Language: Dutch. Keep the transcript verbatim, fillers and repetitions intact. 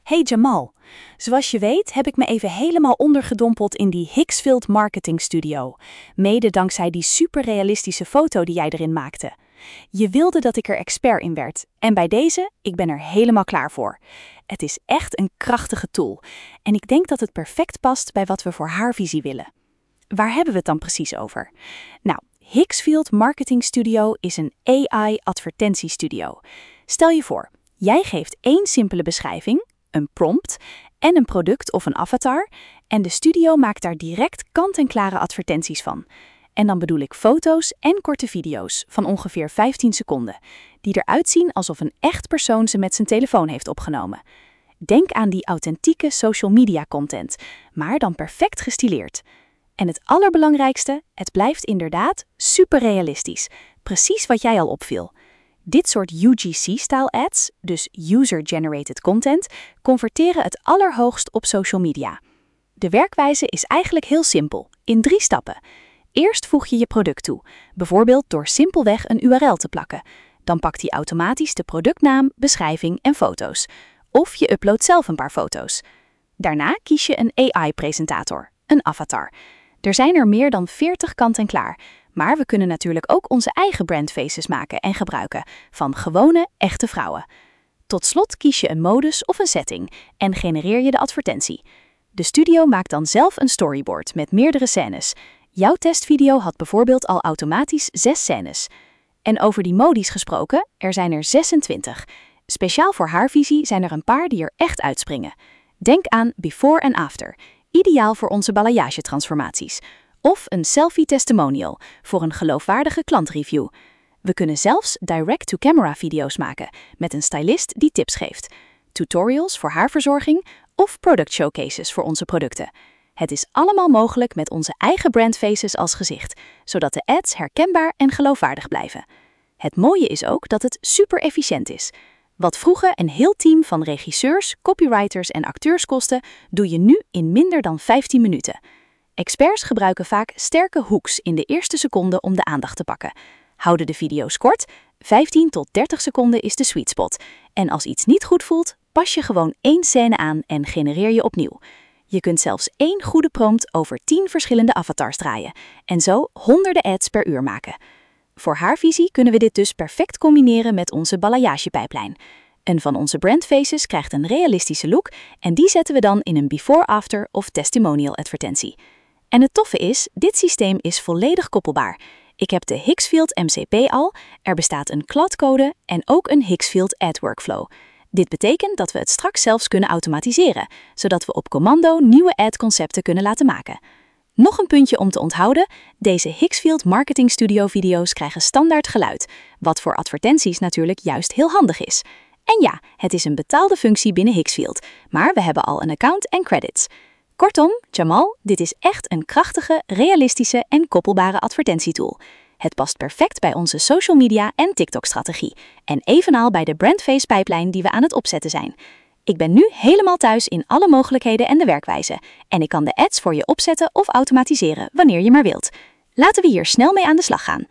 Hey Jamal, zoals je weet heb ik me even helemaal ondergedompeld in die Hixfield Marketing Studio. Mede dankzij die superrealistische foto die jij erin maakte. Je wilde dat ik er expert in werd. En bij deze, ik ben er helemaal klaar voor. Het is echt een krachtige tool. En ik denk dat het perfect past bij wat we voor haarvisie willen. Waar hebben we het dan precies over? Nou, Hixfield Marketing Studio is een A I-advertentiestudio. Stel je voor, jij geeft één simpele beschrijving, een prompt en een product of een avatar en de studio maakt daar direct kant-en-klare advertenties van. En dan bedoel ik foto's en korte video's van ongeveer vijftien seconden, die eruit zien alsof een echt persoon ze met zijn telefoon heeft opgenomen. Denk aan die authentieke social media content, maar dan perfect gestileerd. En het allerbelangrijkste, het blijft inderdaad super realistisch. Precies wat jij al opviel. Dit soort U G C-style ads, dus user-generated content, converteren het allerhoogst op social media. De werkwijze is eigenlijk heel simpel, in drie stappen. Eerst voeg je je product toe, bijvoorbeeld door simpelweg een U R L te plakken. Dan pakt hij automatisch de productnaam, beschrijving en foto's. Of je uploadt zelf een paar foto's. Daarna kies je een A I-presentator, een avatar. Er zijn er meer dan veertig kant-en-klaar. Maar we kunnen natuurlijk ook onze eigen brandfaces maken en gebruiken, van gewone, echte vrouwen. Tot slot kies je een modus of een setting en genereer je de advertentie. De studio maakt dan zelf een storyboard met meerdere scènes. Jouw testvideo had bijvoorbeeld al automatisch zes scènes. En over die modi's gesproken, er zijn er zesentwintig. Speciaal voor haarvisie zijn er een paar die er echt uitspringen. Denk aan before en after, ideaal voor onze balayage-transformaties. Of een selfie-testimonial voor een geloofwaardige klantreview. We kunnen zelfs direct-to-camera video's maken met een stylist die tips geeft. Tutorials voor haarverzorging of product showcases voor onze producten. Het is allemaal mogelijk met onze eigen brandfaces als gezicht, zodat de ads herkenbaar en geloofwaardig blijven. Het mooie is ook dat het super efficiënt is. Wat vroeger een heel team van regisseurs, copywriters en acteurs kostte, doe je nu in minder dan vijftien minuten. Experts gebruiken vaak sterke hooks in de eerste seconde om de aandacht te pakken. Houden de video's kort, vijftien tot dertig seconden is de sweet spot. En als iets niet goed voelt, pas je gewoon één scène aan en genereer je opnieuw. Je kunt zelfs één goede prompt over tien verschillende avatars draaien. En zo honderden ads per uur maken. Voor haarvisie kunnen we dit dus perfect combineren met onze balayagepijplijn. Een van onze brandfaces krijgt een realistische look en die zetten we dan in een before-after of testimonial advertentie. En het toffe is, dit systeem is volledig koppelbaar. Ik heb de Hixfield M C P al, er bestaat een kladcode en ook een Hixfield Ad Workflow. Dit betekent dat we het straks zelfs kunnen automatiseren, zodat we op commando nieuwe ad-concepten kunnen laten maken. Nog een puntje om te onthouden, deze Hixfield Marketing Studio video's krijgen standaard geluid, wat voor advertenties natuurlijk juist heel handig is. En ja, het is een betaalde functie binnen Hixfield, maar we hebben al een account en credits. Kortom, Jamal, dit is echt een krachtige, realistische en koppelbare advertentietool. Het past perfect bij onze social media en TikTok-strategie en evenal bij de brandface-pijplijn die we aan het opzetten zijn. Ik ben nu helemaal thuis in alle mogelijkheden en de werkwijze en ik kan de ads voor je opzetten of automatiseren wanneer je maar wilt. Laten we hier snel mee aan de slag gaan.